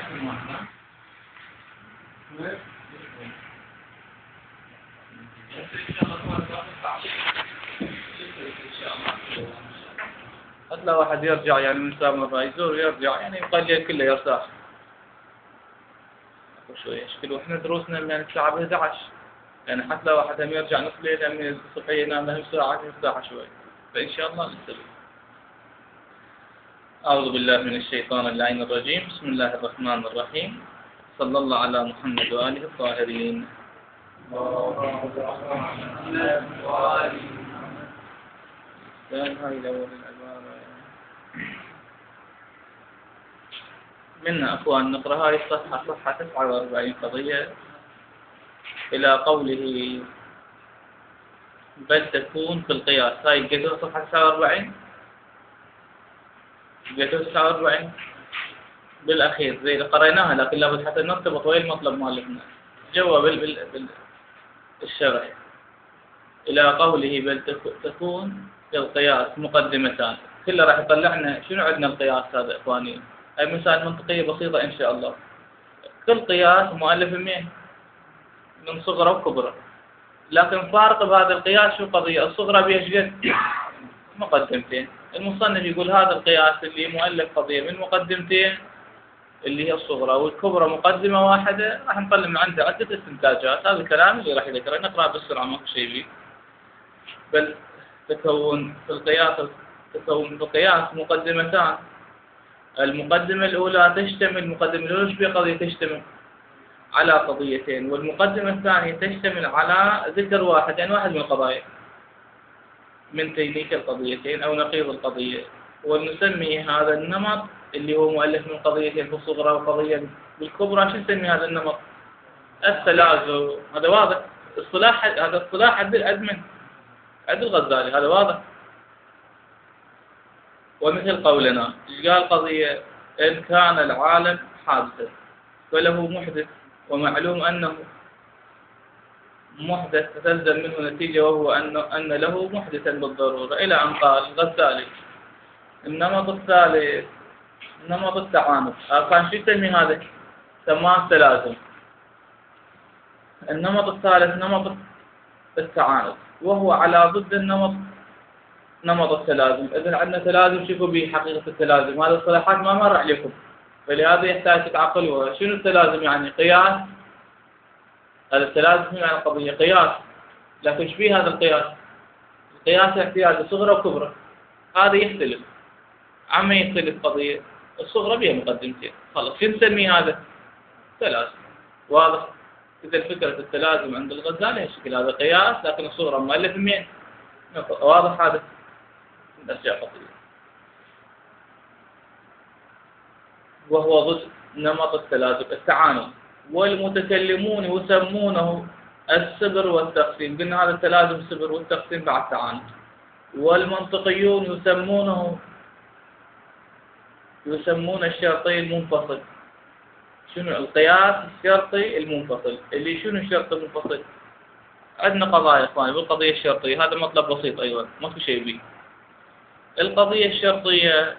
حتى واحد يرجع يعني من سامر يزور يرجع يعني يقلل كله يرتاح شوية يشكل. واحنا دروسنا من الساعة 11 يعني حتى لو واحد هم يرجع نص ليلة من الصبحية ينام له ساعة يرتاح شوية فإن شاء الله نستفيد. أعوذ بالله من الشيطان اللعين الرجيم. بسم الله الرحمن الرحيم. صلى الله على محمد وآله الطاهرين. منا أخوان نقرأ هاي الصفحة صفحة 49 قضية إلى قوله بل تكون في القياس. هاي لقيتوها صفحة 49 لقيتوها 49 بالأخير زي اللي قريناها لكن لابد حتى نرتبط وين المطلب مالتنا جوا بالشرح إلى قوله بل تكون في القياس مقدمتان. كله راح يطلعنا شنو عندنا القياس هذا إخواني. هاي مسائل منطقية بسيطة إن شاء الله. كل قياس مؤلف من صغرى وكبرى لكن فارق بهذا القياس شو قضية. الصغرى بيشجد مقدمتين. المصنف يقول هذا القياس اللي مؤلف قضية من مقدمتين اللي هي الصغرى والكبرى مقدمة واحدة راح نطلع من عنده عدة استنتاجات. هذا الكلام اللي راح يذكره نقرأ بسرعة ماكو شيء فيه. بل تكون في القياس مقدمتان. المقدمة الأولى تشتمل المقدمة الأولى في قضية تشتمل على قضيتين والمقدمة الثانية تشتمل على ذكر واحد يعني واحد من القضايا من تلك القضيتين أو نقيض القضية. ونسمي هذا النمط اللي هو مؤلف من قضيتين في الصغرى وقضية بالكبرى شو نسمي هذا النمط؟ التلازم. هذا واضح. هذا اصطلاح عند الغزالي هذا واضح. ومثل قولنا إيش قال قضية إن كان العالم حادثا فله محدث ومعلوم أنه محدث تتلزم منه نتيجة وهو أن له محدثا بالضرورة إلى أن قال الغزالي النمط الثالث نمط التعانف. كان شو يسمي هذا؟ سماه التلازم. النمط الثالث نمط التعانف وهو على ضد نمط التلازم. إذن عندنا تلازم شوفوا به حقيقة التلازم. هذه الصلاحات ما مر عليكم فلهذا يحتاج تتعقلوها. شنو التلازم يعني؟ قياس. هذا التلازم يعني قضية قياس لكن ايش فيه هذا القياس؟ القياس احتياج صغرى وكبرى. هذا يختلف. عما يختلف قضية الصغرى بها مقدمتين خلاص شو نسمي هذا؟ تلازم. واضح؟ إذا فكرة التلازم عند الغزالي هالشكل هذا قياس لكن الصغرى مؤلف منين؟ واضح هذا؟ نرجع قضية وهو ضد نمط التلازم التعانف. والمتكلمون يسمونه السبر والتقسيم. قلنا هذا التلازم سبر والتقسيم بعد تعانف. والمنطقيون يسمون الشرطي المنفصل. شنو القياس الشرطي المنفصل اللي شنو الشرط المنفصل؟ عندنا قضايا اخواني بالقضية الشرطية. هذا مطلب بسيط أيضا ما في شيء به. القضية الشرطية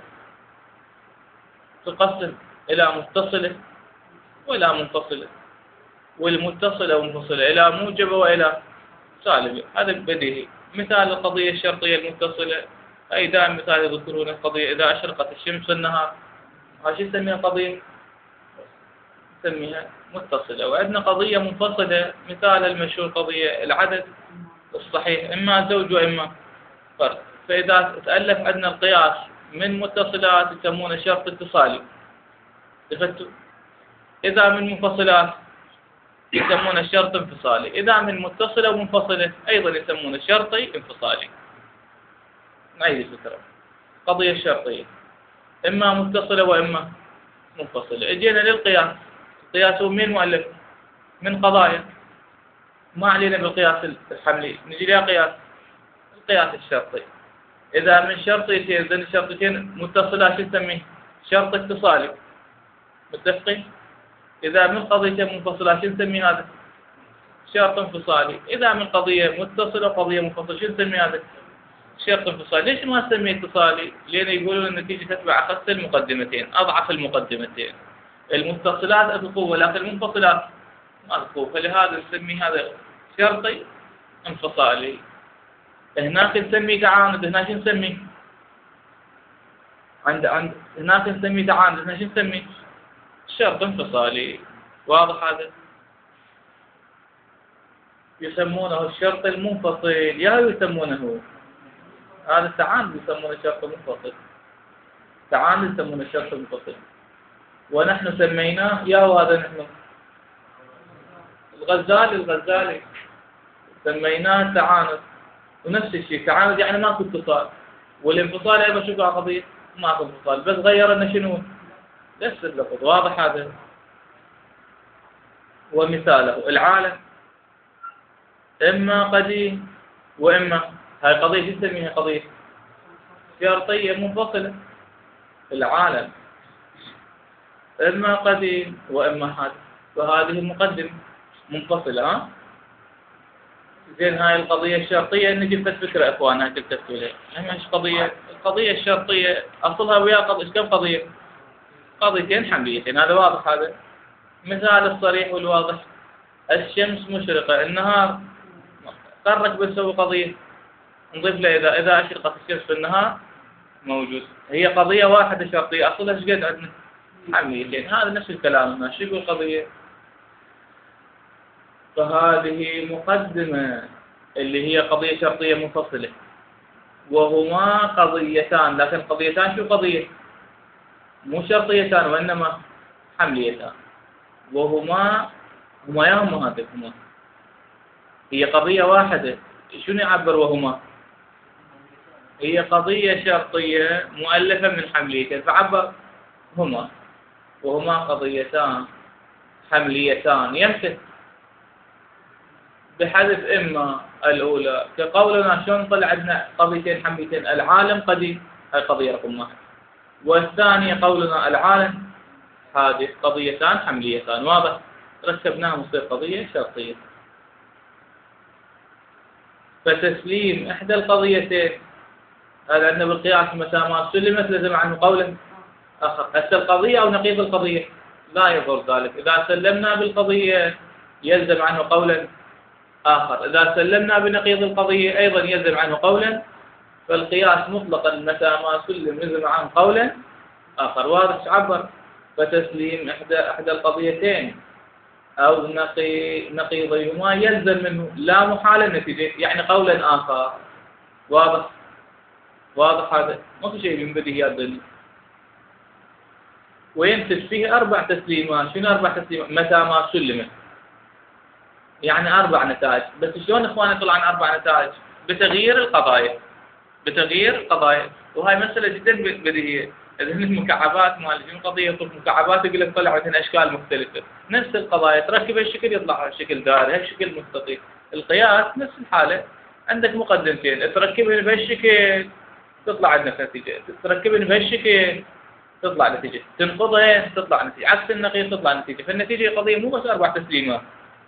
تقسم إلى متصلة وإلى منفصلة والمتصلة ومنفصلة إلى موجبة وإلى سالبة. هذا بديهي. مثال القضية الشرطية المتصلة أي دائما مثال يذكرون القضية إذا أشرقت الشمس في النهار. هذا نسميها قضية نسميها متصلة. وعندنا قضية منفصلة مثال المشهور قضية العدد الصحيح إما زوج وإما فرد. فإذا تألف عندنا القياس من متصلات يسمونه شرط اتصالي. إذا من منفصلات يسمونه شرط انفصالي. إذا من متصلة ومنفصلة أيضا يسمونه شرطي انفصالي. نعيد الفكرة. قضية الشرطية إما متصلة وإما منفصلة. اجينا للقياس. القياس هو من مؤلف من قضايا ما علينا بالقياس الحملي. نجي لها قياس القياس الشرطي. إذا من شرطيتين ذن الشرطيتين متصلات شو نسميه؟ شرط اتصالي. متفقين؟ إذا من قضيتين منفصلات شو نسمي هذا؟ شرط انفصالي. إذا من قضية متصلة وقضية منفصلة شو نسمي هذا؟ شرط انفصالي. ليش ما نسميه اتصالي؟ لأن يقولون النتيجة تتبع أخس المقدمتين أضعف المقدمتين. المتصلات اكو قوة، لكن المنفصلات ما اكو قوة، فلهذا نسمي هذا شرطي انفصالي. هناك نسميه تعاند، هنا شو نسميه؟ عند هناك نسميه تعاند، هنا شو نسميه؟ شرط انفصالي. واضح هذا؟ يسمونه الشرط المنفصل، يا يسمونه هذا التعاند يسمونه الشرط المنفصل، تعاند يسمونه الشرط المنفصل، ونحن سميناه يا وهذا نحن الغزالي سميناه تعاند. ونفس الشيء تعاند يعني ماكو اتصال، والانفصال ايضا شو قضية؟ ماكو انفصال، بس غير لنا شنو؟ نفس اللفظ. واضح هذا؟ ومثاله العالم اما قديم واما، هاي قضية شو نسميها؟ قضية شرطية منفصلة. العالم اما قديم واما حادث، فهذه المقدمة منفصلة. ها زين، هاي القضية الشرطية نجيب بس فكرة اخوان، هاي تلتفتوا لها. مش قضية، القضية الشرطية اصلها ويا كم قضية؟ قضيتين حمليتين. هذا واضح هذا؟ مثال الصريح والواضح، الشمس مشرقة، النهار قرك بنسوي قضية نضيف له إذا أشرقت الشمس في النهار موجود. هي قضية واحدة شرطية، أصلها ايش قد عندنا؟ حمليتين. هذا نفس الكلام هنا. شو يقول قضية؟ فهذه مقدمة اللي هي قضية شرطية منفصلة، وهما قضيتان، لكن قضيتان شو قضية؟ مو شرطيتان وإنما حمليتان، وهما ياهما هذه هما، هي قضية واحدة. شنو يعبر وهما؟ هي قضية شرطية مؤلفة من حمليتين، فعبر هما، وهما قضيتان حمليتان يمتثل بحذف إما الأولى، كقولنا شلون طلع عندنا قضيتين حمليتين؟ العالم قديم، هاي قضية رقم 1، والثانية قولنا العالم حادث، قضيتان حمليتان. واضح؟ ركبناهم تصير قضية شرطية. فتسليم إحدى القضيتين، هذا عندنا بالقياس متى ما سلمت لزم عنه قولا آخر. هسه القضية أو نقيض القضية لا يضر ذلك. إذا سلمنا بالقضية يلزم عنه قولا آخر، إذا سلمنا بنقيض القضية أيضا يلزم عنه قولا. فالقياس مطلقا متى ما سلم لزم عنه قولا آخر. واضح تعبر؟ فتسليم إحدى القضيتين أو نقيضهما يلزم منه لا محالة النتيجة، يعني قولا آخر. واضح هذا؟ ما في شيء من بديهيات الدنيا. وينتج فيه 4 تسليمات. شنو 4 تسليمات؟ متى ما سلمت، يعني 4 نتائج. بس شلون اخواني يطلع عن 4 نتائج؟ بتغيير القضايا. وهاي مسألة جدا بديهية. إذا المكعبات مال شنو قضية مكعبات، يقول لك طلع عندنا أشكال مختلفة، نفس القضايا تركب هالشكل يطلع شكل دائري، هالشكل مستطيل. القياس نفس الحالة، عندك مقدمتين تركبهن بهالشكل تطلع عندك نتيجة، تركبهن بهالشكل تطلع نتيجة، تنقضهن تطلع نتيجة، عكس النقيض تطلع نتيجة. فالنتيجة قضية مو بس 4 تسليمات،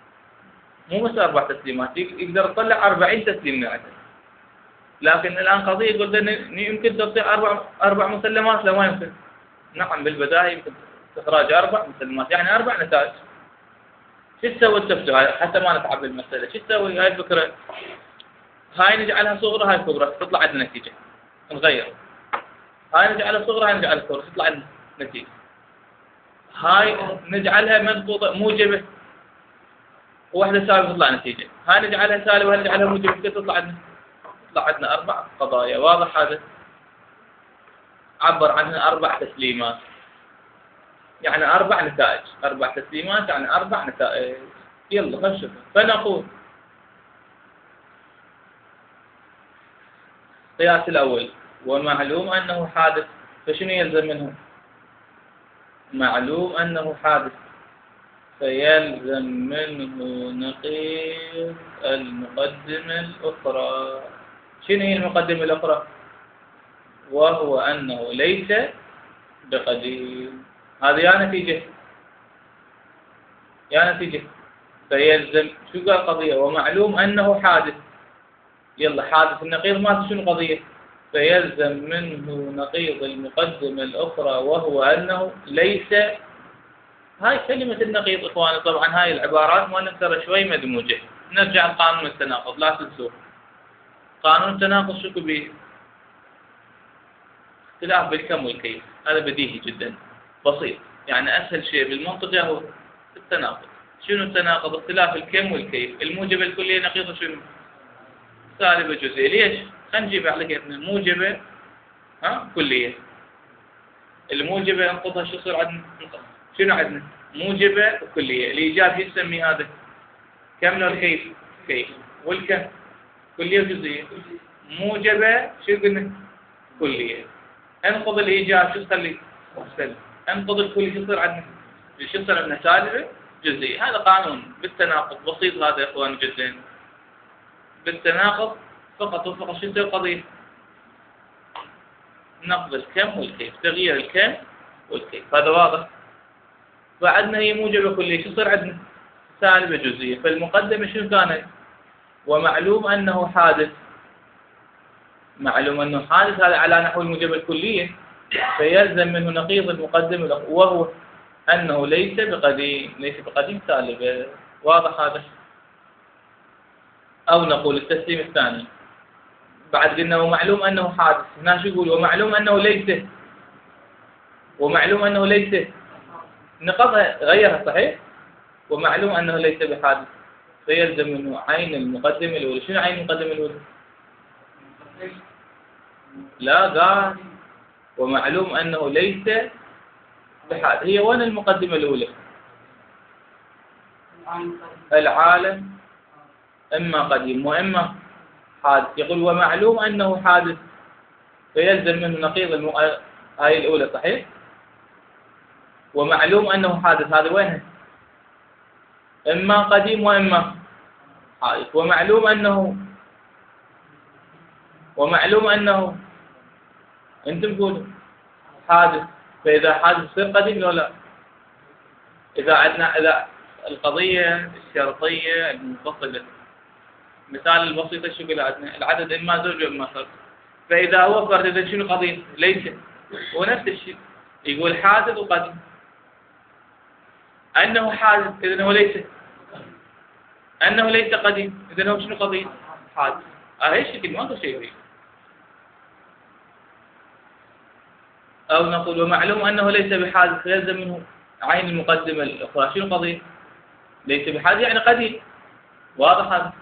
يقدر يطلع 40 تسليم عندك. لكن الآن قضية يقول يمكن تعطي 4 مسلمات، لا ما يمكن. نعم بالبداية يمكن استخراج 4 مسلمات، يعني 4 نتائج. شو تسوي التفتح هاي حتى ما نتعب بالمسألة؟ شو تسوي هاي الفكرة؟ هاي نجعلها صغرى، هاي كبرى، تطلع عندنا نتيجة. نغير هاي نجعلها صغرى، هاي نجعلها كبرى، تطلع عندنا نتيجة. هاي نجعلها مضبوطة موجبة وواحدة سالبة تطلع نتيجة. هاي نجعلها سالبة وهاي نجعلها موجبة، تطلع عندنا 4 قضايا. واضح هذا؟ عبر عنها 4 تسليمات، يعني 4 نتائج. 4 تسليمات يعني 4 نتائج. يلا خلينا نشوف. فنقول القياس الأول ومعلوم أنه حادث، فشنو يلزم منه؟ معلوم أنه حادث، فيلزم منه نقيض المقدمة الأخرى. شنو هي المقدمة الأخرى؟ وهو أنه ليس بقديم. هذه يا نتيجة. فيلزم شو قال قضية؟ ومعلوم أنه حادث. يلا حادث النقيض ما شنو قضية؟ فيلزم منه نقيض المقدمة الأخرى وهو أنه ليس هاي كلمة النقيض إخواني، طبعا هاي العبارات مؤلف ترى شوي مدموجة. نرجع لقانون التناقض، لا تنسوه. قانون التناقض شو به؟ اختلاف بالكم والكيف، هذا بديهي جدا بسيط، يعني أسهل شيء بالمنطق هو التناقض. شنو التناقض؟ اختلاف الكم والكيف. الموجبة الكلية نقيضة شنو؟ سالبة جزئية. ليش؟ خلينا نجيب على كيفنا. موجبة كلية، الموجبة انقضها شو يصير عندنا؟ شنو عندنا؟ موجبة وكلية. الإيجاب شو نسمي هذا؟ كم لو الكيف؟ كيف. والكم كلية وجزئية. موجبة شو قلنا؟ كلية. انقض الإيجاب شو تخلي؟ سلب. انقض الكلية شو يصير عندنا؟ شو يصير عندنا؟ سالبة جزئية. هذا قانون بالتناقض بسيط هذا يا إخوان جدا. بالتناقض فقط وفقط شو يصير قضية؟ نقض الكم والكيف، تغيير الكم والكيف، هذا واضح. فعندنا هي موجبة كلية، شو يصير عندنا؟ سالبة جزئية. فالمقدمة شنو كانت؟ ومعلوم أنه حادث. معلوم أنه حادث هذا على نحو الموجبة الكلية، فيلزم منه نقيض المقدمة وهو أنه ليس بقديم. ليس بقديم سالبة، واضح هذا؟ أو نقول التسليم الثاني، بعد قلنا ومعلوم أنه حادث، هنا شو يقول؟ ومعلوم أنه ليس. ومعلوم أنه ليس نقضها غيرها صحيح؟ ومعلوم أنه ليس بحادث، فيلزم منه عين المقدمة الأولى. شنو عين المقدمة الأولى؟ لا قال ومعلوم أنه ليس بحادث. هي وين المقدمة الأولى؟ العالم إما قديم وإما حادث. يقول ومعلوم أنه حادث، فيلزم منه نقيض هاي الأولى صحيح؟ ومعلوم أنه حادث هذا وينها؟ إما قديم وإما حادث. ومعلوم أنه أنتم تقولوا حادث، فإذا حادث يصير قديم لو لا؟ إذا القضية الشرطية المنفصلة، مثال البسيط شو يقول عندنا؟ العدد إما زوج وإما فرد. فإذا هو فرد إذا شنو قضية؟ ليس. ونفس الشيء يقول حادث وقديم. أنه حادث إذا هو ليس. أنه ليس قديم إذا هو شنو قضية؟ حادث. هاي شكل ما في شيء فيه. أو نقول ومعلوم أنه ليس بحادث، فيلزم منه عين المقدمة الأخرى. شنو قضية؟ ليس بحادث يعني قديم، واضح هذا؟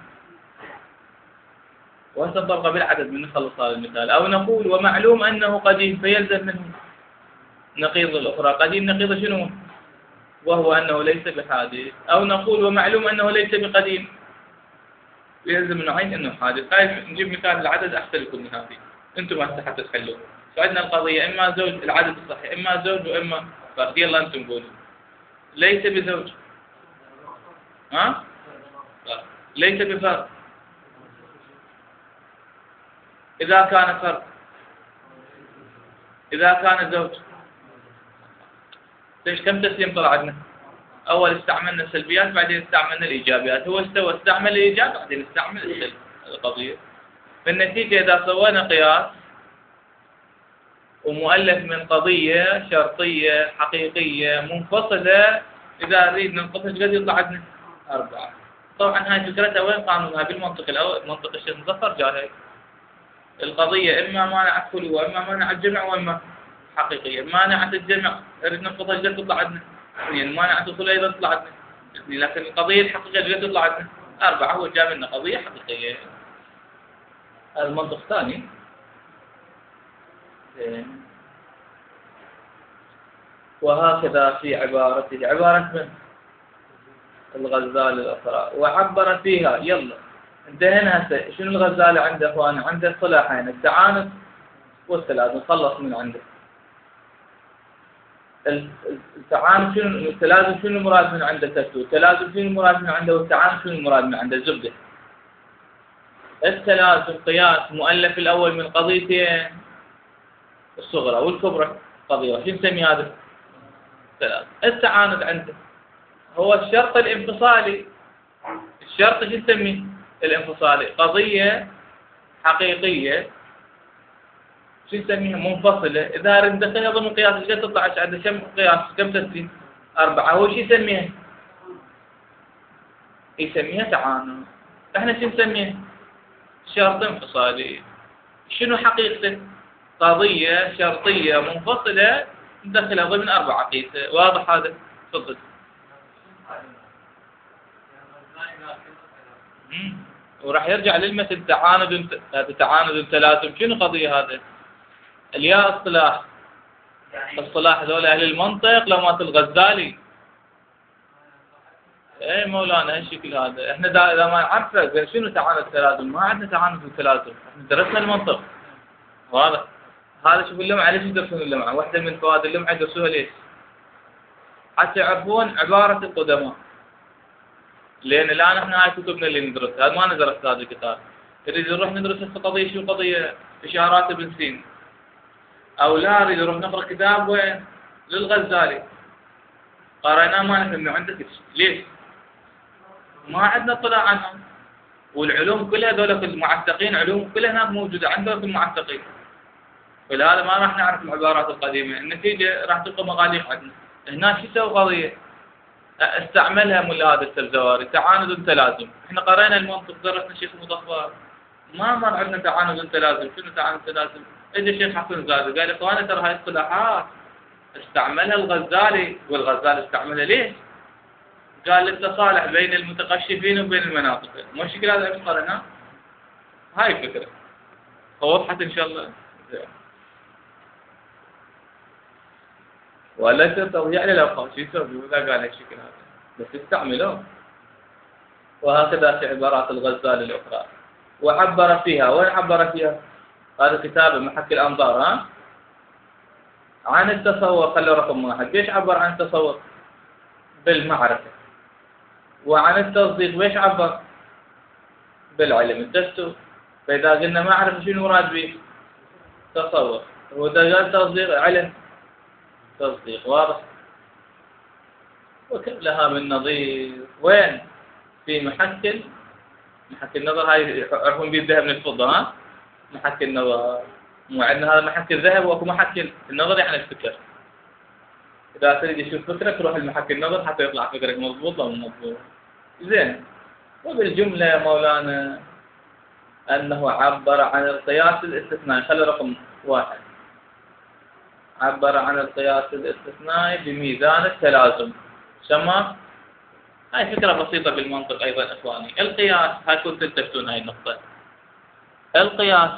وهسه بالعدد من نخلص هذا المثال. أو نقول ومعلوم أنه قديم، فيلزم منه نقيض الأخرى. قديم نقيض شنو؟ وهو أنه ليس بحادث. أو نقول ومعلوم أنه ليس بقديم، يلزم منه عين أنه حادث. هاي نجيب مثال العدد أحسن لكم من هذه، أنتم هسه حتى تحلوا. فعندنا القضية إما زوج، العدد الصحيح إما زوج وإما فرد. يلا أنتم قولوا. ليس بزوج، ليس بفرد. إذا كان فرد، إذا كان زوج. ليش كم تسليم طلع عندنا؟ أول استعملنا السلبيات بعدين استعملنا الإيجابيات. هو استعمل الإيجاب بعدين استعمل السلب. القضية في النتيجة إذا سوينا قياس ومؤلف من قضية شرطية حقيقية منفصلة، إذا نريد ننقصها قد يطلع عندنا 4. طبعا هاي فكرتها وين قانونها؟ بالمنطق الأول، منطق الشيخ مظفر جاهي. القضية إما مانعة خلو وإما مانعة جمع وإما حقيقية. مانعة الجمع نريد ننقصها قد تطلع عندنا 2، مانعة الخلو أيضا تطلع عندنا 2، لكن القضية الحقيقية قد تطلع عندنا 4. هو جاب لنا قضية حقيقية. هذا المنطق ثاني. وهكذا في عبارته، عبارة من الغزالي الأخرى، وعبر فيها. يلا انتهينا هسه. شنو الغزالي عنده اخوان؟ عنده صلاحين، التعانف والتلازم. خلص من عنده التعانف. شنو التلازم؟ شنو المراد من عنده؟ تكتو التلازم شنو المراد من عنده؟ والتعانف شنو المراد من عنده؟ الزبده. التلازم قياس مؤلف الأول من قضيتين الصغرى والكبرى قضية، شو نسمي هذا؟ التلازم. التعاند عنده هو الشرط الانفصالي. الشرط شو نسميه؟ الانفصالي. قضية حقيقية شو نسميها؟ منفصلة. إذا ندخلها ضمن قياس ايش تطلع؟ عنده كم قياس؟ كم تسليم؟ 4 هو شو يسميها؟ يسميها تعاند. احنا شو نسميه؟ شرط انفصالي. شنو حقيقته؟ قضية شرطية منفصلة ندخلها ضمن 4 قيسة. واضح هذا؟ تفضل. وراح يرجع للمثل تعاند تلازم. شنو قضية هذا؟ الياء اصطلاح. اصطلاح هذول اهل المنطق لو مات الغزالي. اي مولانا هالشكل هذا. احنا اذا ما نعرفه شنو تعاند التلازم، ما عندنا تعاند التلازم، احنا درسنا المنطق. واضح؟ هذا شوف اللمعه، ليش يدرسون اللمعه؟ واحده من فوائد اللمعه يدرسوها ليش؟ حتى يعرفون عباره القدماء. لان الان احنا هاي كتبنا اللي ندرسها، هذا ما ندرس هذا الكتاب. نريد نروح ندرس قضيه، شو قضيه؟ اشارات ابن سينا. او لا نريد نروح نقرا كتاب وين؟ للغزالي. قريناه ما نفهم عندك ليش؟ ما عندنا اطلاع عنهم. والعلوم كلها ذولا في المعتقين، علوم كلها هناك موجوده عندنا في المعتقين. ولهذا ما راح نعرف العبارات القديمه، النتيجه راح تبقى مغاليق عندنا. هناك شو يسوي قضيه؟ استعملها ملا هذا السبزواري، تعاند تلازم. احنا قرينا المنطق، درسنا شيخ مظفر، ما مر عندنا تعاند تلازم. شنو تعاند تلازم؟ اجى الشيخ حسن زاد قال اخوانا ترى هاي اصطلاحات استعملها الغزالي، والغزالي استعملها ليش؟ قال التصالح بين المتقشفين وبين المناطق. مش كذا هذا ايش قريناه؟ هاي الفكره. وضحت ان شاء الله؟ ولا يصير تضييع للاوقات. شو يسوي اذا قال هالشكل هذا؟ بس يستعملوه. وهكذا في عبارات الغزالي الاخرى. وعبر فيها، وين عبر فيها؟ هذا كتابه محك الانظار. ها؟ عن التصور. خلوا رقم 1. ليش عبر عن التصور؟ بالمعرفه. وعن التصديق ليش عبر؟ بالعلم الدستور. فاذا قلنا معرفه شنو مراد به؟ تصور. واذا قال تصديق علم تصديق. واضح؟ وكلها من نظير. وين؟ في محك النظر. هاي يعرفون به الذهب من الفضه. ها؟ محك النظر. مو عندنا هذا محك الذهب واكو محك النظر، يعني الفكر. اذا تريد تشوف فكرك روح المحك النظر حتى يطلع فكرك مضبوط او مو مضبوط. زين. وبالجمله يا مولانا انه عبر عن القياس الاستثنائي. خلي رقم 1. عبر عن القياس الاستثنائي بميزان التلازم. سمى. هاي فكره بسيطه بالمنطق ايضا اخواني. القياس، هاي كنتم تلتفتون هاي النقطه. القياس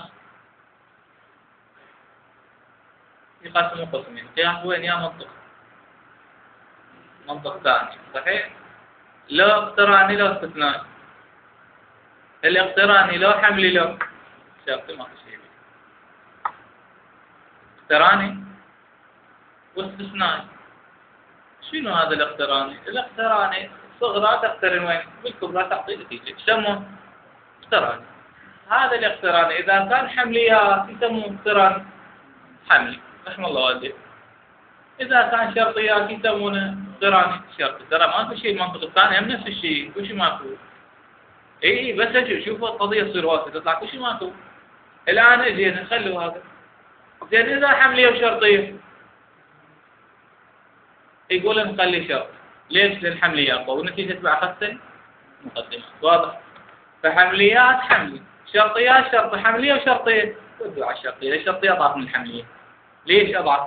يقسموا قسمين. قياس وين؟ يا منطق ثاني. صحيح؟ لو اقتراني لو استثنائي. الاقتراني لو حملي لو شرطي ما في شيء. اقتراني واستثنائي. شنو هذا الاقتراني؟ الاقتراني صغرى تقترن وين؟ بالكبرى تعطي نتيجه. يسموه اقتراني. هذا الاقتراني اذا كان حمليات يسموه اقتران حملي. رحم الله والديك. اذا كان شرطيات يسمونه اقتراني شرطي. ترى ما في شيء. المنطق الثاني هم نفس الشيء، كل شيء ماكو. اي بس شوفوا القضيه تصير واسعه تطلع كل شيء ماكو. الان اجينا خلوا هذا. زين اذا حمليه وشرطيه يقول نخلي شرط. ليش؟ لان حمليات اقوى والنتيجه تبع خصه مقدمه. واضح؟ فحمليات حملي، شرطيات شرطي، حمليه وشرطيه. ودوا على الشرطيه. الشرطيه اضعف من الحمليه. ليش اضعف؟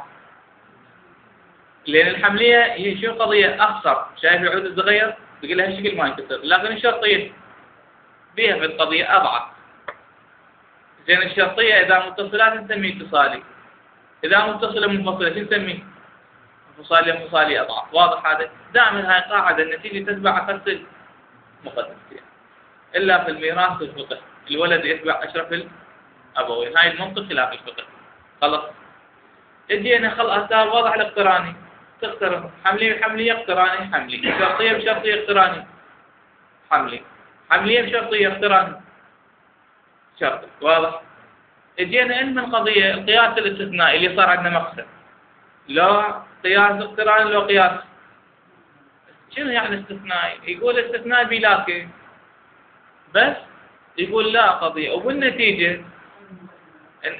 لان الحمليه هي شو قضيه؟ اخسر. شايف العود الصغير؟ تقول له هالشكل ما ينكسر. لكن الشرطيه بيها في القضيه اضعف. زين الشرطيه اذا متصلات نسميه اتصالي. اذا متصله منفصله شو نسميه؟ انفصالي اضعف. واضح هذا؟ دائما هاي قاعده. النتيجه تتبع خص المقدم فيها. الا في الميراث والفقه الولد يتبع اشرف الابوين. هاي المنطق خلاف الفقه. خلص. اجينا خلاص صار واضح الاقتراني. تقترن حمليه اقتراني حملي، شرطيه بشرطيه اقتراني حملي، حمليه بشرطيه اقتراني شرطي. واضح؟ اجينا من قضيه القياس الاستثنائي اللي صار عندنا مقصد. لا قياس اقتراني لو قياس. شنو يعني استثنائي؟ يقول استثنائي بلاكي بس. يقول لا قضيه وبالنتيجه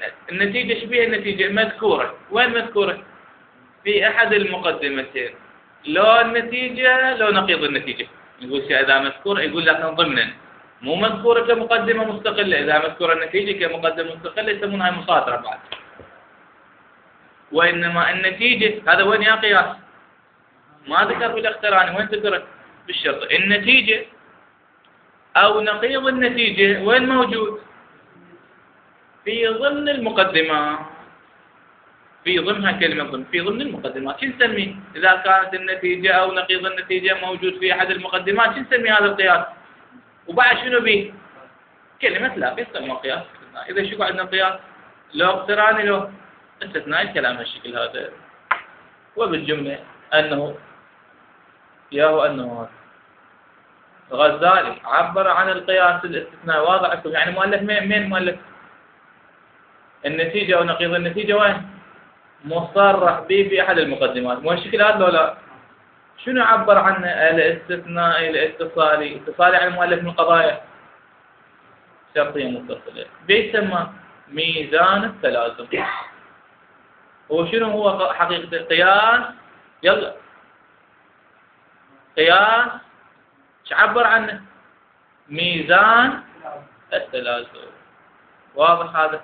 النتيجه شبيه النتيجه مذكوره. وين مذكوره؟ في احد المقدمتين. لو النتيجة لو نقيض النتيجة. يقول شيء إذا مذكور يقول لكن ضمنا، مو مذكورة كمقدمة مستقلة. إذا مذكورة النتيجة كمقدمة مستقلة يسمونها مصادرة بعد. وإنما النتيجة هذا وين يا قياس؟ ما ذكر في الاقتران، وين ذكر؟ بالشرط. النتيجة أو نقيض النتيجة وين موجود؟ في ضمن المقدمات. في ضمنها كلمة ضمن، في ضمن المقدمات. شو نسميه؟ إذا كانت النتيجة أو نقيض النتيجة موجود في أحد المقدمات شو نسميه هذا القياس؟ وبعد شنو به؟ كلمة لا يسمى قياس استثنائي. إذا شو عندنا قياس؟ لو اقتراني لو استثنائي الكلام هالشكل هذا. وبالجملة أنه هذا الغزالي عبر عن القياس الاستثنائي. واضح لكم؟ يعني مؤلف مين مؤلف؟ النتيجة أو نقيض النتيجة وين؟ مصرح به في أحد المقدمات. مو هالشكل هذا لو لا؟ شنو عبر عنه؟ الاستثنائي الاتصالي. اتصالي عن المؤلف من القضايا شرطية متصلة. بيسمى ميزان التلازم. وشنو هو حقيقة القياس؟ يلا قياس ايش عبر عنه؟ ميزان التلازم. واضح هذا؟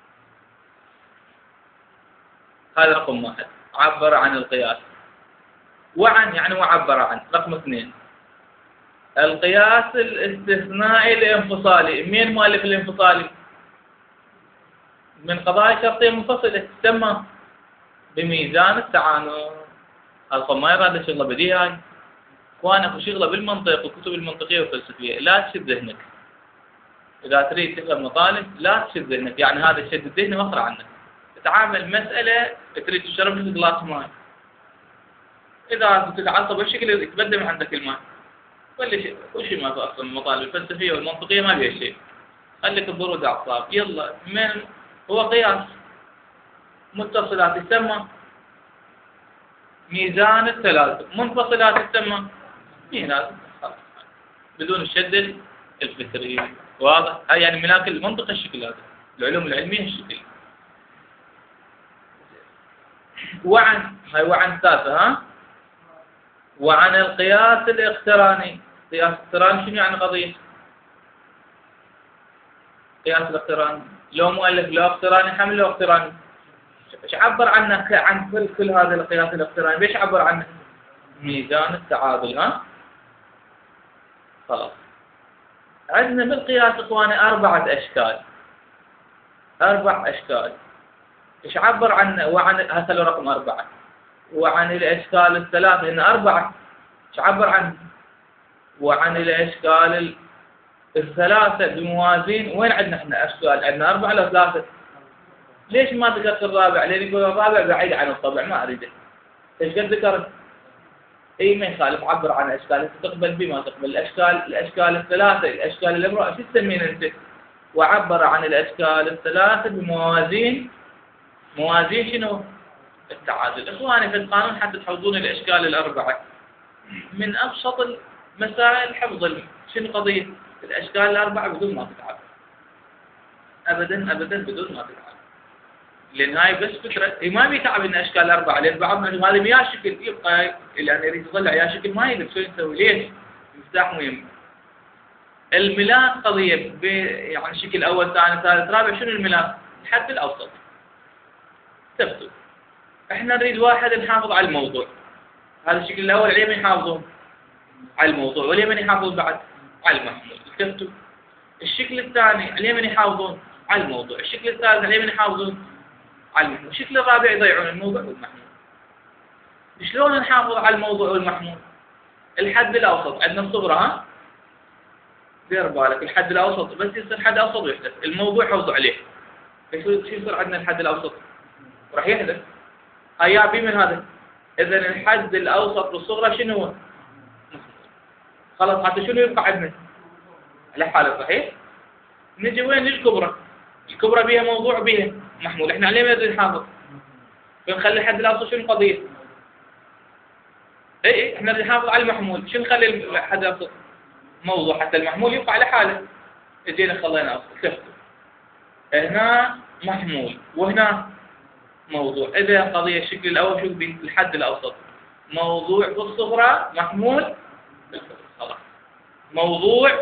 هذا رقم 1 عبر عن القياس. وعن يعني وعبر عن. رقم 2 القياس الاستثنائي الانفصالي. مين مؤلف الانفصالي؟ من قضايا شرطية منفصلة تسمى بميزان التعانق. هذا ما يراد شغله بديهي. هاي اخوان اكو شغله بالمنطق والكتب المنطقيه والفلسفيه لا تشد ذهنك. اذا تريد تفهم مطالب لا تشد ذهنك، يعني هذا الشد الذهني واخر عنك. تتعامل مساله تريد تشرب لك جلاس ماء، اذا تتعصب بالشكل يتبدل عندك الماء. كل شيء ما في اصلا المطالب الفلسفيه والمنطقيه ما فيها شيء. خليك برود اعصاب. يلا من هو قياس متصلات يسمى ميزان التلازم، منفصلات تسمى ميزان. بدون الشد الفكري. واضح؟ هاي يعني ملاك المنطق الشكل هذا، العلوم العلميه الشكل. وعن هاي وعن ثالثه. ها وعن القياس الاقتراني. قياس الاقتراني شنو يعني قضيه؟ قياس الاقتراني لو مؤلف لو اقتراني حمل لو اقتراني. ايش عبر عنه عن كل هذا القياس الاقتراني؟ بيش عبر عنه؟ ميزان التعادل. ها خلاص. عندنا بالقياس اخواني 4 اشكال. 4 اشكال. ايش عبر عنه؟ وعن هسه لو رقم 4 وعن الاشكال الثلاثه هنا 4 ايش عبر عنه؟ وعن الاشكال الثلاثه بموازين. وين عندنا احنا اشكال؟ عندنا 4 ولا 3؟ ليش ما ذكرت الرابع؟ لان يقول الرابع بعيد عن الطبع ما اريده. ايش قد ذكرت؟ اي ما يخالف. عبر عن اشكال تقبل بما تقبل. الاشكال الثلاثه الاشكال الامرأة شو تسمين انت؟ وعبر عن الاشكال الثلاثه بموازين. موازين شنو؟ التعادل. اخواني في القانون حتى تحفظون الاشكال ال4 من ابسط المسائل حفظ. شنو قضيه؟ الاشكال ال4 بدون ما تتعب. ابدا ابدا بدون ما تتعب. لان هاي بس فكره ما بيتعب ان اشكال 4. لان بعضنا هذا يا شكل يبقى اللي يريد يطلع يا شكل ما يقدر. شو يسوي؟ ليش؟ مفتاح مهم. الملاك قضيه يعني شكل اول ثاني ثالث رابع. شنو الملاك؟ الحد الاوسط. ثبتوا. احنا نريد واحد نحافظ على الموضوع. هذا الشكل الاول عليه من يحافظون على الموضوع واليه من يحافظون بعد على المحمول. ثبتوا. الشكل الثاني عليه من يحافظون على الموضوع. الشكل الثالث عليه من يحافظون على المحمول. الشكل الرابع يضيعون الموضوع والمحمول. شلون نحافظ على الموضوع والمحمول؟ الحد الاوسط عندنا الصغرى. ها دير بالك الحد الاوسط بس يصير حد اوسط ويحدث الموضوع حوضوا عليه. شو يصير عندنا الحد الاوسط؟ راح يحدث. هيا بي من هذا. اذا الحد الاوسط للصغرى شنو هو؟ خلاص. حتى شنو يبقى عندنا؟ على حاله صحيح. نجي وين للكبرى؟ الكبرى بيها موضوع بيها محمول. احنا عليه ما نريد نحافظ. فنخلي الحد الاوسط شنو قضيه؟ اي احنا نريد نحافظ على المحمول. شنو نخلي الحد الاوسط؟ موضوع حتى المحمول يبقى على حاله. اجينا خلينا اوسط. شفتوا؟ هنا محمول وهنا موضوع. اذا قضيه الشكل الاول شو الحد الاوسط. موضوع بالصغرى محمول بالكبرى. خلاص. موضوع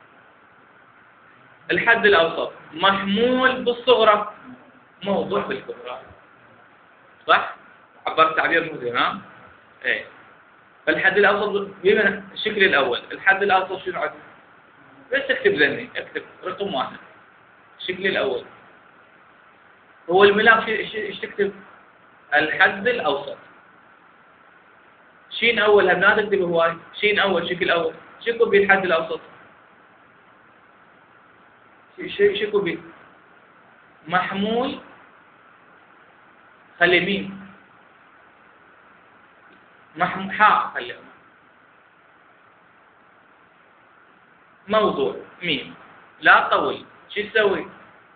الحد الأوسط محمول بالصغرى موضوع بالكبرى. صح؟ عبرت تعبير مزين ها؟ ايه. فالحد الأوسط بمن الشكل الأول، الحد الأوسط شنو عندنا؟ بس اكتب ذني، اكتب رقم 1 الشكل الأول. هو الملاك ايش تكتب؟ الحد الأوسط. شين أول هم لا تكتب هواي، شين أول شكل أول، شكو بالحد الأوسط؟ شكو بيه؟ محمول خلي مين؟ حاء خلي موضوع ميم لا طول. شو تسوي؟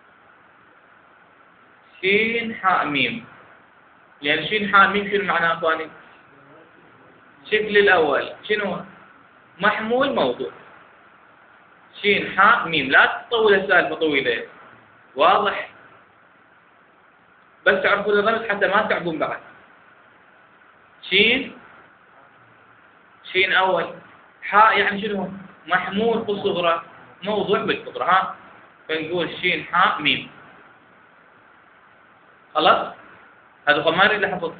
شين حاء ميم. لأن شين حاء ميم شنو معناه اخواني؟ الشكل الأول شنو؟ محمول موضوع. شين حاء ميم لا تطول السالفة طويلة. واضح؟ بس تعرفون الرمز حتى ما تعبون بعد. شين أول حاء يعني شنو؟ محمول بالصغرى موضوع بالكبرى ها. فنقول شين حاء ميم. خلاص؟ هذا ما نريد نحفظ.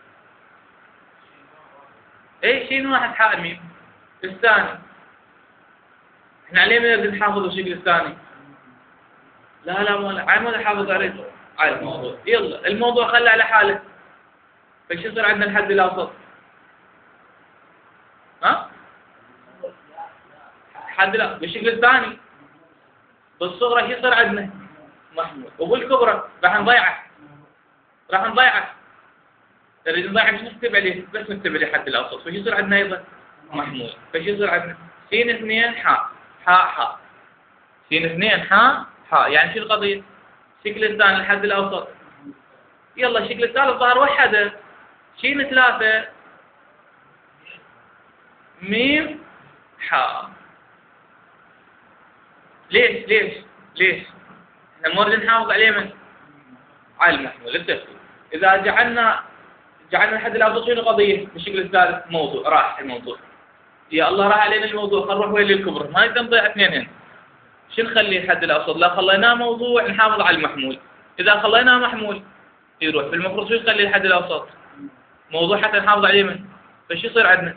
اي شين واحد حاء ميم. الثاني احنا عليه ما نريد نحافظ الشكل الثاني. لا ما نحافظ عليه على الموضوع. يلا الموضوع خلى على حاله. فايش يصير عندنا الحد الأوسط؟ ها؟ حد لا بالشكل الثاني بالصغرى ايش يصير عندنا؟ محمول. وبالكبرى راح نضيعه. نريد نضيعه. شو نكتب عليه؟ بس نكتب عليه حد الأوسط. فايش يصير عندنا أيضا؟ محمول. فايش يصير عندنا؟ سين 2 حاء. سين 2 حاء يعني شو القضية؟ الشكل الثاني الحد الأوسط. يلا الشكل الثالث ظهر وحده. شين 3 ميم حاء. ليش؟ احنا ما نريد نحافظ عليه من على المحمول التفصيل. إذا جعلنا الحد الأوسط شنو قضية؟ بالشكل الثالث موضوع راح الموضوع. يا الله راح علينا الموضوع. خل نروح وين للكبرى. ما نقدر نضيع اثنين هنا. شو نخلي الحد الأوسط؟ لا خليناه موضوع نحافظ على المحمول. إذا خليناه محمول يروح. فالمفروض شو نخلي الحد الأوسط؟ موضوع حتى نحافظ عليه من. فش يصير عندنا؟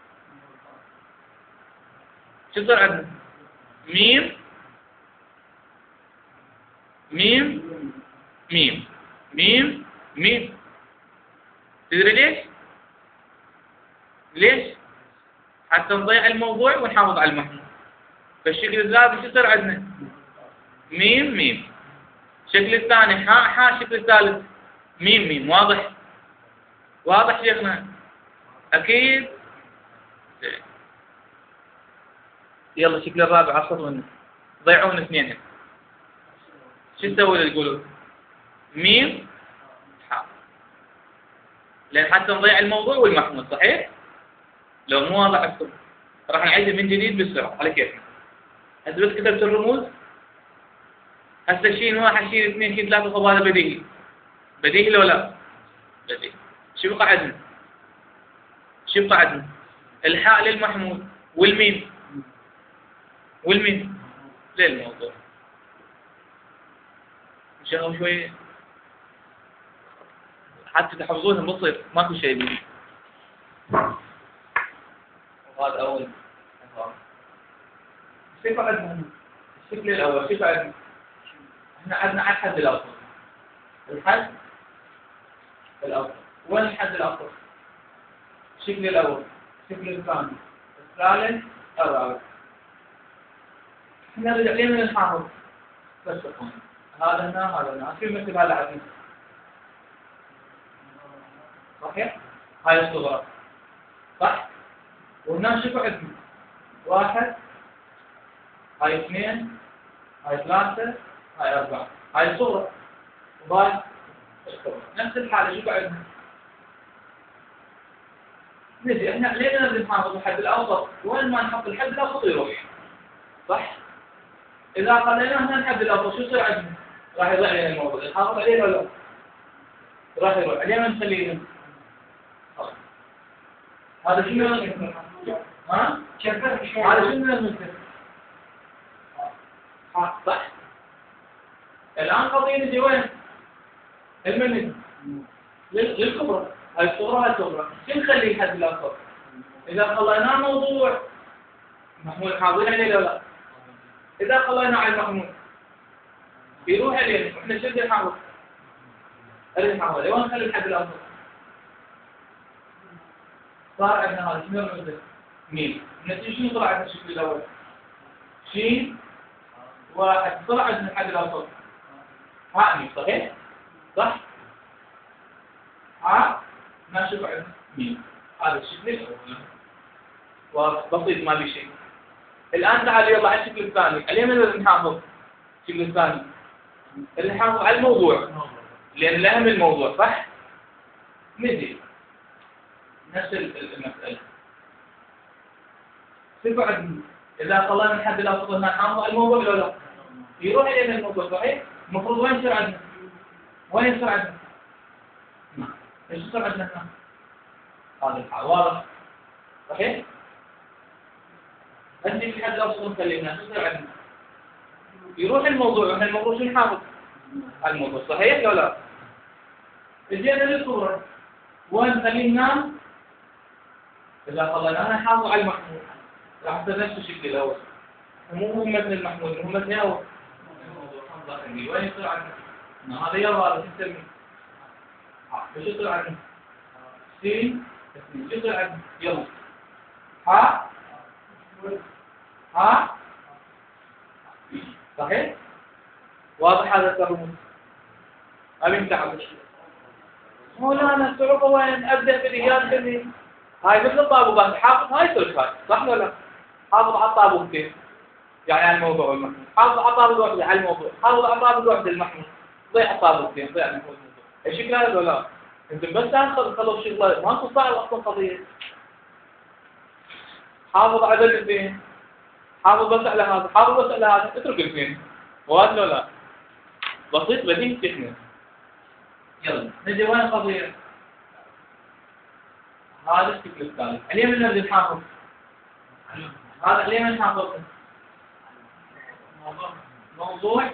شو يصير عندنا؟ ميم. تدري ليش؟ حتى نضيع الموضوع ونحافظ على المحمول. فالشكل الثالث شو يصير عندنا؟ ميم. الشكل الثاني حاء. الشكل الثالث ميم. واضح شيخنا؟ أكيد. يلا الشكل الرابع أبسط منه. ضيعون اثنين هنا. شو تسوي للقلوب؟ ميم حاء. لأن حتى نضيع الموضوع والمحمول. صحيح؟ لو مو واضح عندكم راح نعيد من جديد بسرعة على كيفنا. هسه بس كتبت الرموز. هسه شين 1 شين 2 شين 3 طب هذا بديهي لو لا؟ بديهي. شو بقى عندنا؟ الحاء للمحمول والميم للموضوع. نشغل شوية حتى تحفظونهم بسيط ماكو شيء بيه. وهذا أول كيف عندنا الشكل الأول. كيف عندنا؟ احنا عندنا على الحد الأوسط. الحد الأوسط. وين الحد الأوسط؟ الشكل الأول. الشكل الثاني. الثالث. الرابع. احنا نرجع لين نحافظ. بس هذا هنا. شو مثل هذا عندنا؟ صحيح؟ هاي الصغرى. صح؟ وهنا شو عندنا؟ 1 هاي 2 هاي 3 هاي 4. هاي الصغرى. وهاي الكبرى. نفس الحالة شو عندنا؟ نجي احنا ليه نريد نحافظ الحد الأوسط؟ وين ما نحط الحد الأوسط يروح. صح؟ إذا خليناه هنا الحد الأوسط شو يصير عندنا؟ راح يضيع لنا الموضوع. نحافظ عليه ولا لا؟ راح يروح. عليه ما نخليه هنا. هذا شنو المثل؟ ها؟ هذا شنو المثل؟ صح؟ الآن قضية نجي وين؟ المنهج للكبرى، هاي الصورة هاي الكبرى، شو نخلي الحد الأكبر؟ إذا خليناه موضوع محمول حاضرين عليه ولا لا؟ إذا خليناه على المحمول بيروح عليه، وإحنا شو بدنا نحاول؟ اللي نحاول، وين نخلي الحد الأكبر؟ صار عندنا هذا شنو المثل؟ ميم، النتيجة شنو طلع عندنا الشكل الأول؟ شين واحد، طلع عندنا الحد الأكبر ها ميم، صحيح؟ صح؟ ها ما نشوف عندنا ميم، هذا الشكل الأول واضح بسيط ما في شيء. الآن تعال يلا على الشكل الثاني، عليه من اللي نحافظ؟ الشكل الثاني اللي نحافظ على الموضوع لأن الأهم الموضوع، صح؟ نجي نفس المسألة تبعد إذا خلينا الحد الأوسط هنا نحافظ على الموضوع ولا لا؟ يروح إلينا الموضوع، صحيح؟ المفروض وين يصير عندنا؟ وين يصير عندنا؟ ايش يصير عندنا هنا؟ هذا الحال واضح؟ صحيح؟ عندي في الحد الأوسط نخلينا شو يصير عندنا؟ يروح الموضوع وإحنا المفروض شو نحافظ؟ على الموضوع، صحيح ولا لا؟ اجينا للصورة وين نخليه ينام؟ إذا خليناه نحافظ على المحمول راح تصير نفس الشكل الأول، مو مهمتنا المحمول، مهمتنا هو الموضوع. وين يصير عندنا؟ هذا يلا هذا شو نسميه؟ ايش يصير عندنا؟ سين شو يصير عندنا؟ يلا ها صحيح؟ واضح هذا الترمز؟ أبي نتعب مولانا الصعوبة وين؟ أبدأ بالإيجاد مني هاي مثل الطابوقات، حافظ هاي تركات، صح ولا لا؟ حافظ على الطابوقتين يعني على الموضوع والمحمول، حافظ على طابق واحدة على الموضوع، حافظ على طابق واحدة المحمول، ضيع الطابقتين، ضيع الموضوع. ايش كلام ولا لا؟ انتم بس تاخذ شغله ماكو صعب اصلا قضية. حافظ على الاثنين، حافظ بس على هذا، حافظ بس على هذا، اترك الاثنين. واضح ولا لا؟ بسيط بديهي تكنيك. يلا نجي وين القضية؟ هذا الشكل الثالث، عليه من اللي نحافظ؟ هذا عليه من نحافظ؟ موضوع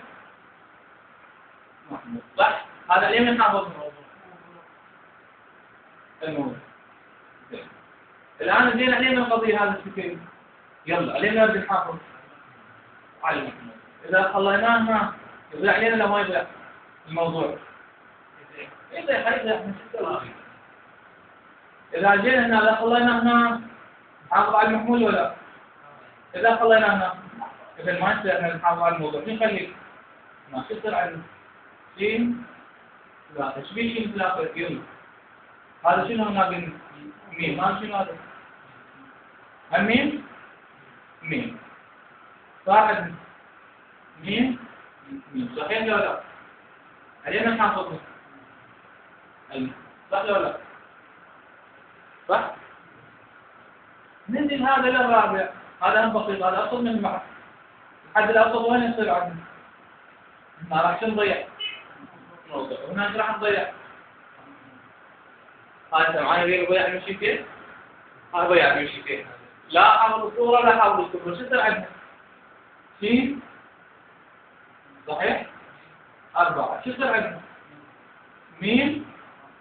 محمود، صح؟ هذا عليه من نحافظ؟ الموضوع. الآن زين عليه من القضية هذا الشكل. يلا عليه من اللي نحافظ؟ على المحمود. إذا خليناها يضيع علينا ولا ما يضيع؟ الموضوع. إذا جينا هنا إذا خلينا هنا نحافظ على المحمول ولا؟ إذا خلينا هنا إذا ما يصير إحنا نحافظ على الموضوع، شو نخلي؟ ما يصير عندنا شين ثلاثة، إيش بيه شين ثلاثة؟ يلا هذا شنو هنا بين ميم، هذا شنو هذا؟ الميم ميم صار عندنا ميم ميم، صحيح ولا لا؟ علينا نحافظه صح ولا لا؟ صح؟ ننزل هذا للرابع، هذا هم بسيط، هذا أبسط من المعرفة. الحد الأبسط وين يصير عندنا؟ ما راح نضيع موضوع، هناك راح نضيع. هذا معايا غير ضيع نمشي فيه؟ هذا ضيع نمشي فيه. لا حافظ الصورة لا حافظ الكبرى، شو يصير عندنا؟ شين صحيح؟ أربعة، شو يصير عندنا؟ ميم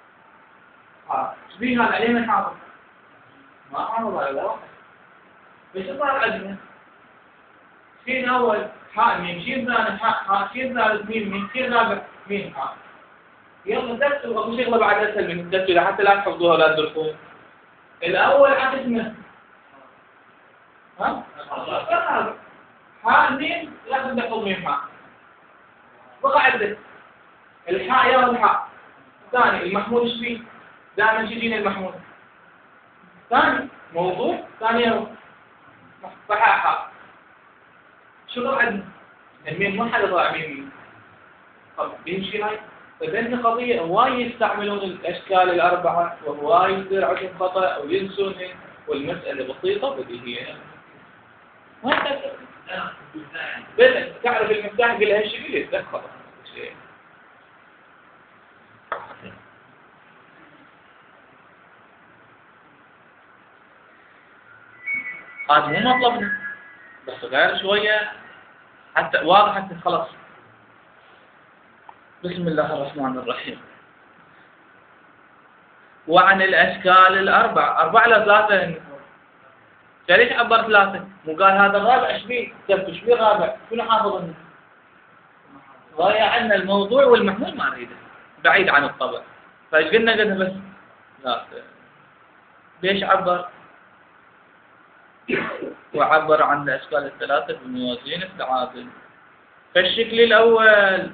شبيه هذا عليه من حافظ؟ ما حافظ على واحد. ايش صار عندنا؟ شين أول حاء ميم، شين ثاني حاء، شين ثالث ميم، ميم، شين رابع ميم حاء. يلا دكتور أبو شغلة بعد أسهل من الدكتور حتى لا تحفظوها ولا تدرسوها. الأول عاد اسمه ها؟ حاء ميم لازم تحفظ ميم حاء. بقى عندك الحاء يا الحاء. ثاني المحمول ايش فيه؟ دائما تجينا المحمول. ثاني موضوع ثاني صحاحة. شو عندنا؟ الميم ما حدا ضاع ميم. طب بيمشي هاي؟ فبين قضية هواي يستعملون الأشكال الأربعة وهواي يصير عندهم خطأ أو ينسون والمسألة بسيطة بديهية. ما تقدر. بس تعرف المفتاح قل هالشيء يتذكر شيء. هذا مو مطلبنا، بس غير شوية حتى واضح حتى خلاص. بسم الله الرحمن الرحيم. وعن الأشكال الأربع، 4 على 3. ليش عبر 3؟ مو قال هذا الرابع ايش بيه؟ ايش بيه الرابع؟ شنو حافظ انه؟ ضايع عنا الموضوع والمحمول ما نريده، بعيد عن الطبع. فايش قلنا بس لا. ليش عبر؟ وعبر عن الأشكال الثلاثة بموازين التعادل. فالشكل الأول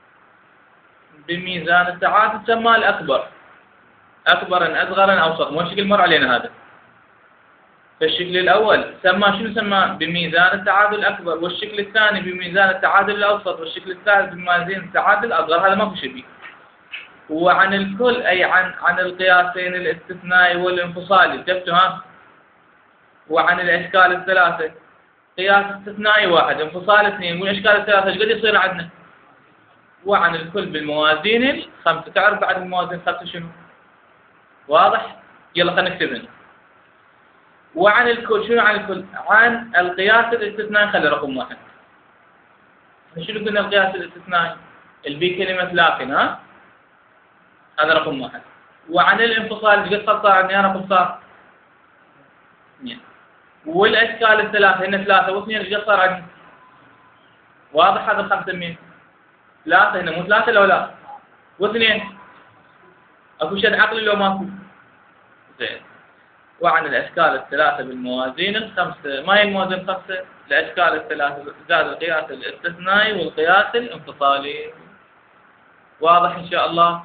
بميزان التعادل سماه الأكبر، أكبرا أصغرا أوسط، مو الشكل مر علينا هذا. فالشكل الأول شنو سماه؟ بميزان التعادل الأكبر، والشكل الثاني بميزان التعادل الأوسط، والشكل الثالث بميزان التعادل الأصغر. هذا ما في شيء. وعن الكل أي عن القياسين الاستثنائي والانفصالي، شفتوا ها؟ وعن الأشكال الثلاثة، قياس استثنائي 1، انفصال 2، والأشكال الثلاثة ايش قد يصير عندنا؟ وعن الكل بالموازين ال5. تعرف بعد الموازين 5 شنو؟ واضح؟ يلا خلينا نكتب هنا. وعن الكل، شنو عن الكل؟ عن القياس الاستثنائي، خلي رقم 1. شنو قلنا القياس الاستثنائي؟ البي كلمة لكن، ها؟ هذا رقم 1. وعن الانفصال ايش قد صار عندي انا؟ رقم صار 2. والاشكال الثلاثة هنا 3 و2 ايش قد صار عندي؟ واضح هذا ال5 مين؟ 3 هنا، مو 3 لو لا؟ و2 اكو شد عقلي لو ماكو؟ زين. وعن الاشكال الثلاثة بالموازين ال5. ما هي الموازين 5؟ الاشكال الثلاثة زائد القياس الاستثنائي والقياس الانفصالي. واضح ان شاء الله؟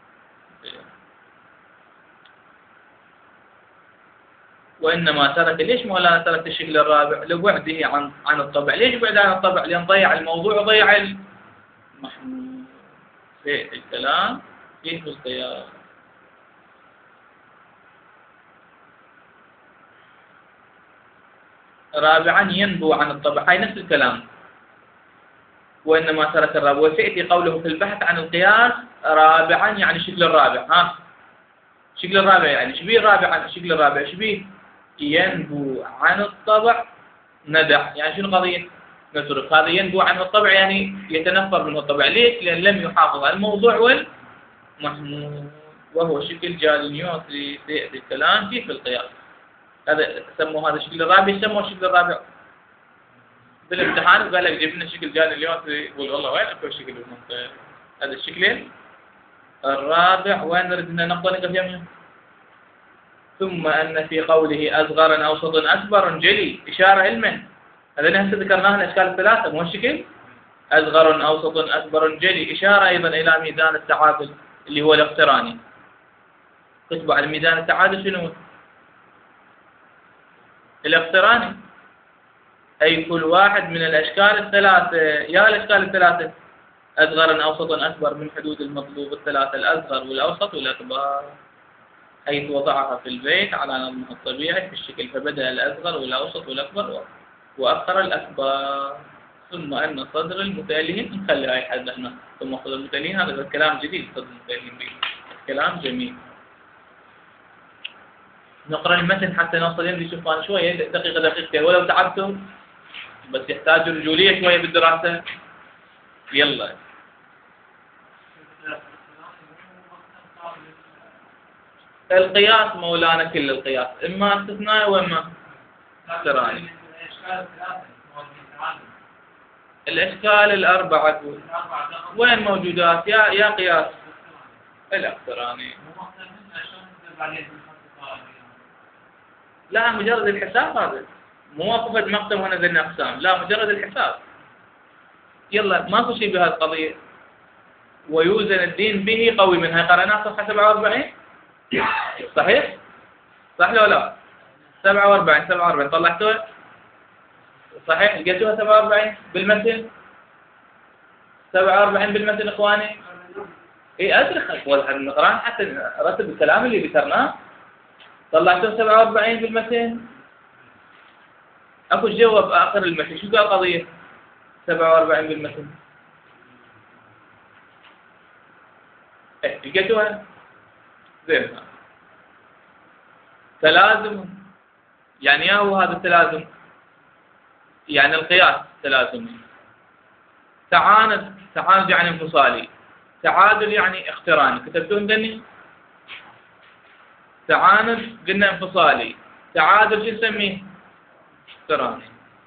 وإنما ترك، ليش مولانا ترك الشكل الرابع؟ لبعده عن الطبع. ليش بعد عن الطبع؟ لأن ضيع الموضوع وضيع المحمول في الكلام فيه القياس. رابعا ينبو عن الطبع، هاي نفس الكلام. وإنما ترك الرابع، وسيأتي قوله في البحث عن القياس رابعا يعني الشكل الرابع. ها؟ الشكل الرابع يعني شبيه الرابع عن الشكل الرابع؟ شبيه ينبو عن الطبع ندع، يعني شنو قضية؟ نترك. هذا ينبو عن الطبع يعني يتنفر من الطبع. ليش؟ لأن لم يحافظ على الموضوع والمحمول، وهو شكل جالينيوسي سيأتي الكلام فيه في القياس. هذا سموه هذا الشكل الرابع. يسموه الشكل الرابع بالامتحان، قال لك جيب لنا شكل جالينيوسي، يقول والله وين اكو شكل بالمنطق؟ هذا الشكلين الرابع وين نردنا نقطة نقف يمين. ثم أن في قوله أصغر أوسط أكبر جلي إشارة علما، هذا هسه ذكرناها الأشكال الثلاثة، مو الشكل؟ أصغر أوسط أكبر جلي إشارة أيضا إلى ميزان التعادل اللي هو الاقتراني. كتبوا على ميزان التعادل شنو؟ الاقتراني، أي كل واحد من الأشكال الثلاثة. يا الأشكال الثلاثة أصغر أوسط أكبر من حدود المطلوب الثلاثة، الأصغر والأوسط والأكبر، حيث وضعها في البيت على نظمها الطبيعي في الشكل، فبدأ الأصغر والأوسط والأكبر وأخر الأكبر. ثم أن صدر المتألهين، نخلي هاي حد هنا، ثم صدر المتألهين، هذا كلام جديد. صدر المتألهين كلام جميل. نقرأ المتن حتى نوصل يمدي. شوف أنا شوية دقيقة دقيقتين ولو تعبتم، بس يحتاج رجولية شوية بالدراسة. يلا. القياس مولانا كل القياس، إما استثنائي وإما اقتراني. الأشكال الأربعة وين موجودات؟ يا قياس الاقتراني. لا مجرد الحساب، هذا مو وقفة مقسم ونزلنا أقسام، لا مجرد الحساب. يلا ماكو شيء بهذه القضية. ويوزن الدين به قوي منها، قرأناها صفحة 47 صحيح؟ صح لو لا؟ 47 طلعتوها؟ صحيح؟ لقيتوها 47 بالمتن؟ 47 بالمتن إخواني؟ إيه أدري، نقرأ حتى نرتب الكلام اللي ذكرناه. طلعتوه 47 بالمتن؟ أكو جواب آخر المتن، شو قال قضية 47 بالمتن؟ إيه لقيتوها؟ زين. فلازم يعني يا هو هذا التلازم، يعني القياس تلازمي. تعاند يعني انفصالي. تعادل يعني اقتراني. كتبتون ذني؟ تعاند قلنا انفصالي، تعادل شو نسميه؟ اقتراني.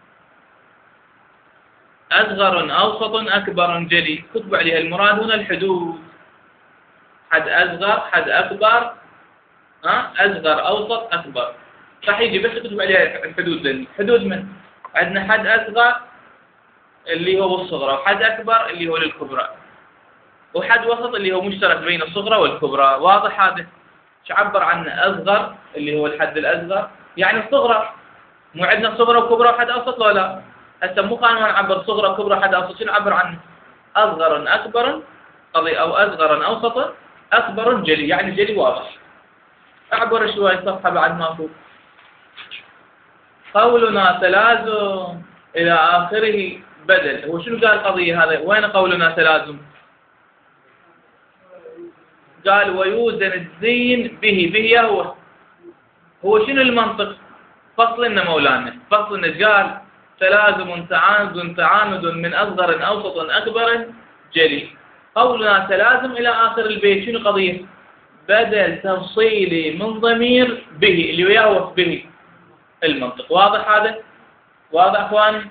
أصغر أوسط أكبر جلي، كتب عليها المراد هنا الحدود. حد أصغر حد أكبر، أصغر أوسط أكبر، راح يجي بس كتب عليها الحدود ذني. حدود من؟ عندنا حد أصغر اللي هو الصغرى، وحد أكبر اللي هو للكبرى، وحد وسط اللي هو مشترك بين الصغرى والكبرى. واضح هذا؟ ايش عبر عنه؟ أصغر اللي هو الحد الأصغر يعني الصغرى. مو عندنا صغرى وكبرى وحد أوسط ولا لا؟ هسه مو قانون نعبر صغرى وكبرى حد أوسط، شنو نعبر عنه؟ أصغر أكبر أو أصغر أوسط أكبر جلي، يعني جلي واضح. أعبر شوي صفحة بعد ما فوق. قولنا تلازم إلى آخره بدل. هو شنو قال القضية هذا؟ وين قولنا تلازم؟ قال ويوزن الزين به هو شنو المنطق؟ فصل لنا مولانا، فصل لنا. قال تلازم تعاند من أصغر أوسط أكبر جلي. قولنا تلازم إلى آخر البيت شنو قضية؟ بدل تفصيلي من ضمير به اللي وياه به المنطق. واضح هذا؟ واضح اخواني؟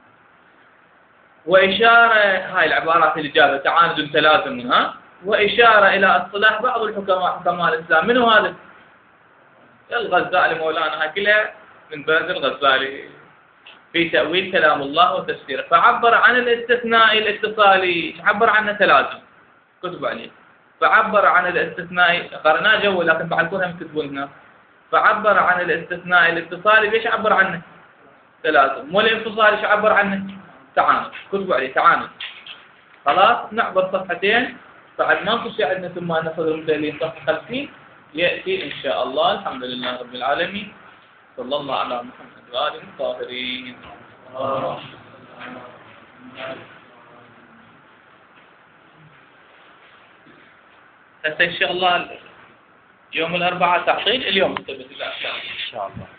وإشارة، هاي العبارات اللي جابها تعاند تلازم، وإشارة إلى اصطلاح بعض الحكماء حكماء الإسلام. منو هذا؟ الغزالي مولانا، هاي كلها من بلد الغزالي في تأويل كلام الله وتفسيره. فعبر عن الاستثناء الاتصالي، عبر عنه تلازم، كتب عليه. فعبر عن الاستثناء، قرناه جو لكن بعد كلهم يكتبون هنا. فعبر عن الاستثناء الاتصالي، ليش عبر عنه؟ تلازم. والانفصال ايش عبر عنه؟ تعاند، كتبوا عليه تعاند. خلاص نعبر صفحتين بعد ما نخش عندنا ثم ناخذ المثالين صفحه 50 ياتي ان شاء الله. الحمد لله رب العالمين، صلى الله على محمد وآله الطاهرين. هسه ان شاء الله يوم الاربعاء تعطيل، اليوم نثبت ان شاء الله.